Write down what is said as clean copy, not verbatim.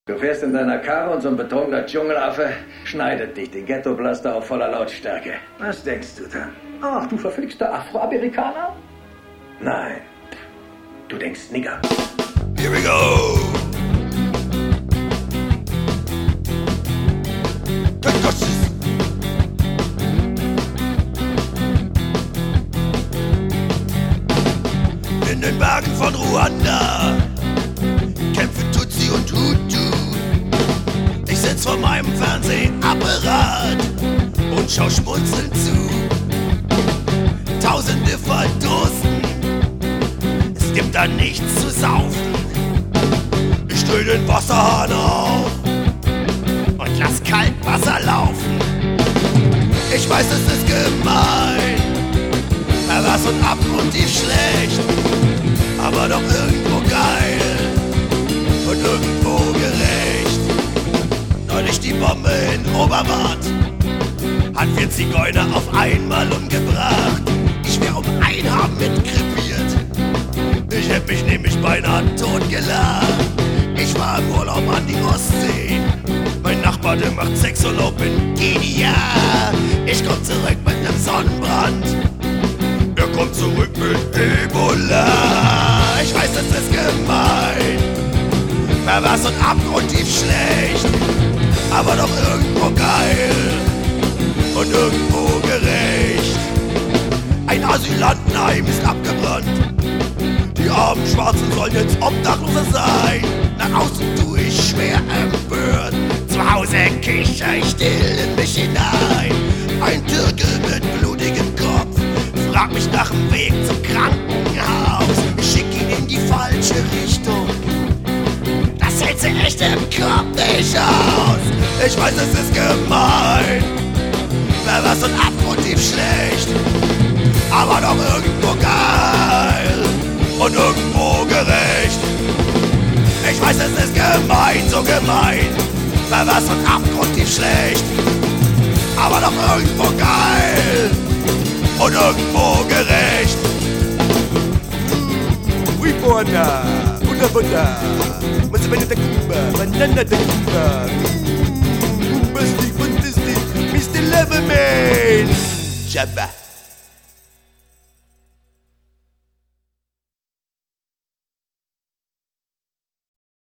Du fährst in deiner Karre und so ein betrunkener Dschungelaffe schneidet dich, den Ghettoblaster auf voller Lautstärke. Was denkst du dann? Ach, du verflixter Afroamerikaner? Nein, du denkst Nigger. Here we go! In den Bergen von Ruanda kämpfen Tutsi und Hutu. Ich sitz vor meinem Fernsehapparat und schau schmunzelnd zu. Tausende verdursten, es gibt da nichts zu saufen. Ich dreh den Wasserhahn auf und lass Kaltwasser laufen. Ich weiß, es ist gemein, pervers und abgrundtief schlecht, aber doch irgendwo geil und irgendwo gerecht. Neulich die Bombe in Oberwart hat 4 Zigeuner auf einmal umgebracht. Ich wär um ein Haar mitkrepiert, ich hätt mich nämlich beinahe totgelacht. Ich war im Urlaub an die Ostsee, mein Nachbar, der macht Sexurlaub in Kenia. Ich komm zurück mit nem Sonnenbrand, er kommt zurück mit Ebola. Ich weiß, das ist gemein, pervers und abgrundtief schlecht, aber doch irgendwo geil und irgendwo gerecht. Ein Asylantenheim ist abgebrannt, die armen Schwarzen sollen jetzt Obdachlose sein. Nach außen tu ich schwer empört, zu Hause kicher ich still in mich hinein. Ein Türke mit blutigem Kopf fragt mich nach dem Weg zum Krankenhaus. Ich schick ihn in die falsche Richtung, das hält sie echt im Kopf nicht aus. Ich weiß, es ist gemein, pervers und abgrundtief schlecht, aber doch irgendwo geil und irgendwo gerecht. Ich weiß, es ist gemein, so gemein, pervers und abgrundtief schlecht, aber doch irgendwo geil und irgendwo gerecht. Oui, buona, buona, buona. Mas banana da Cuba, banana da Cuba. Bombastic, fantastic, Mr. Loverman. Jabba.